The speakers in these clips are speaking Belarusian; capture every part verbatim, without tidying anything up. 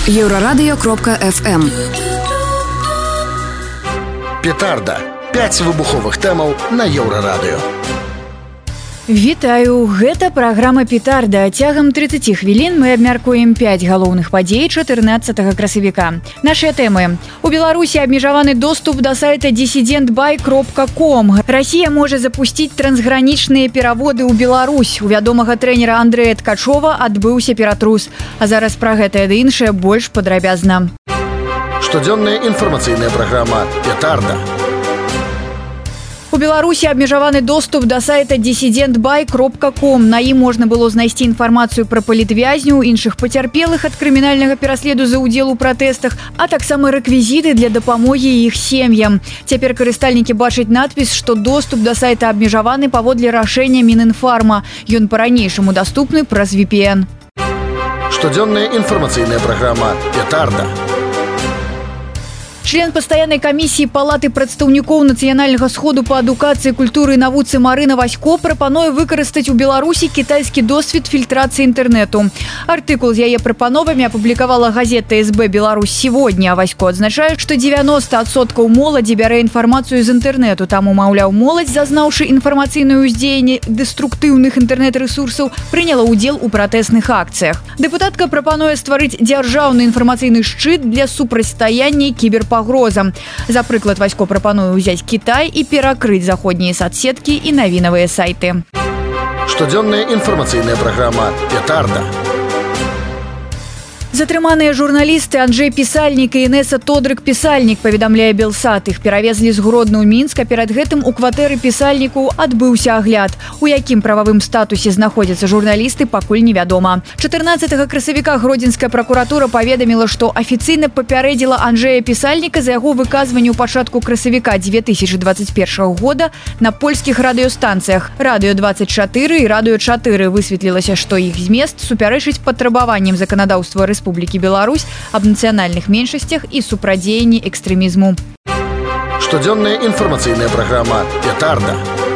Еврорадио кропка эф эм. Петарда. пяць выбуховых тэмаў на Еўрарадыё. Вітаю, гэта праграма «Петарда». Цягам тридцать хвілін мы абмяркуем пяць галоўных падзей чатырнаццатага красавіка. Нашыя тэмы. У Беларусі абмежаваны доступ да сайта дисидент бай кропка ком. Расія можа запусціць трансгранічныя пераводы ў Беларусь. У вядомага трэнера Андрэя Ткачова адбыўся ператрус. А зараз пра гэтае ды іншае больш падрабязна. Штодзённая інфармацыйная праграма «Петарда». У Беларусі абмежаваны доступ да сайта дисидент бай кропка ком. На ім можна было знайсці інфармацыю пра палітвязняў, іншых пацярпелых ад крымінальнага пераследу за ўдзел у пратэстах, а таксама рэквізіты для дапамогі іх сем'ям. Цяпер карыстальнікі бачаць надпіс, што доступ да сайта абмежаваны паводле рашэння Мінінфарма. Ён па-ранейшаму даступны праз ви пі эн. Штодзённая інфармацыйная праграма «Петарда». Член пастаяннай камісіі Палаты прадстаўнікоў нацыянальнага сходу па адукацыі, культуры і навуцы Марына Васько прапануе выкарыстаць у Беларусі кітайскі досвед фільтрацыі інтэрнэту. Артыкул з яе прапановамі апублікавала газета эс бэ «Беларусь сегодня». А Васько адзначае, што дзевяноста адсоткаў моладзі бярэ інфармацыю з інтэрнэту. Таму, маўляў, моладзь, зазнаўшы інфармацыйнае ўздзеянне дэструктыўных інтэрнэт-рэсурсаў, прыняла ўдзел у пратэсных акцыях. Дэпутатка прапануе стварыць дзяржаўны інфармацыйны шчыт для супрацьстаяння кіберпагрозам. Пагрозам. За прыклад Васько прапануе ўзяць Кітай і перакрыць заходнія соцсеткі і навінавыя сайты. Штодзённая інфармацыйная праграма «Петарда». Затрыманыя журналісты Анджэй Пісальнік і Інеса Тодрык-Пісальнік, паведамляе Белсат. Іх перавезлі з Гродна ў Мінск, а перад гэтым у кватэры Пісальніку адбыўся агляд. У якім прававым статусе знаходзяцца журналісты, пакуль невядома. чатырнаццатага красавіка гродзенская пракуратура паведаміла, што афіцыйна папярэдзіла Анджэя Пісальніка за яго выказванне ў пачатку красавіка дзве тысячы дваццаць першага года на польскіх радыёстанцыях «Радыё двадцать чатыры» і «Радыё чатыры». Высветлілася, што іх змест супярэчыць патрабаванням заканадаўства Рэспублікі Республики Беларусь об национальных меньшостях и супрадзеянні экстремизму. Штодзённая інфармацыйная праграма «Петарда».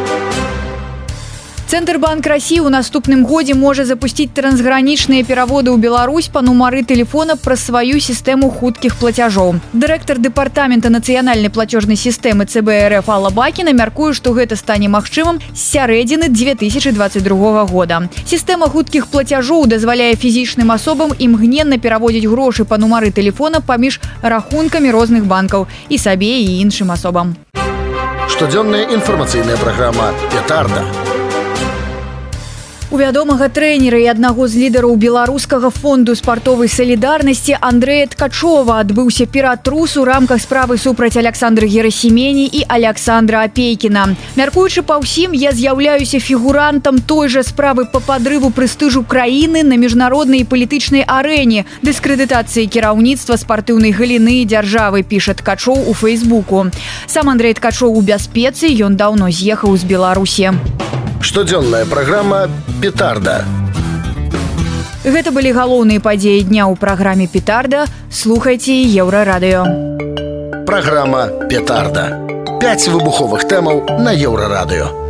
Цэнтрбанк Расіі ў наступным годзе можа запусціць трансгранічныя пераводы ў Беларусь па нумары тэлефона праз сваю сістэму хуткіх плацяжоў. Дырэктар дэпартамента нацыянальнай плацежнай сістэмы цэ бэ эр эф Алла Бакіна мяркуе, што гэта стане магчымым з сярэдзіны дзве тысячы дваццаць другога года. Сістэма хуткіх плацяжоў дазваляе фізічным асобам імгненна пераводзіць грошы па нумары тэлефона паміж рахункамі розных банкаў і сабе і іншым асобам. Штодзённая інфармацыйная праграма «Петарда». У вядомага трэнера і аднаго з лідараў беларускага фонду спартовай салідарнасці Андрэя Ткачова адбыўся ператрус у рамках справы супраць Аляксандры Герасімені і Аляксандра Апейкіна. Мяркуючы па ўсім, я з'яўляюся фігурантам той жа справы па падрыву прэстыжу краіны на міжнароднай і палітычнай арэне, дыскрэдытацыі кіраўніцтва спартыўнай галіны і дзяржавы, піша Ткачоў у Фэйсбуку. Сам Андрэй Ткачоў у бяспецы, ён даўно з'ехаў з Беларусі. Штодзённая праграма «Петарда». Гэта былі галоўныя падзеі дня ў праграме «Петарда». Слухайце Еўрарадыё. Праграма «Петарда». пяць выбуховых тэмаў на Еўрарадыё.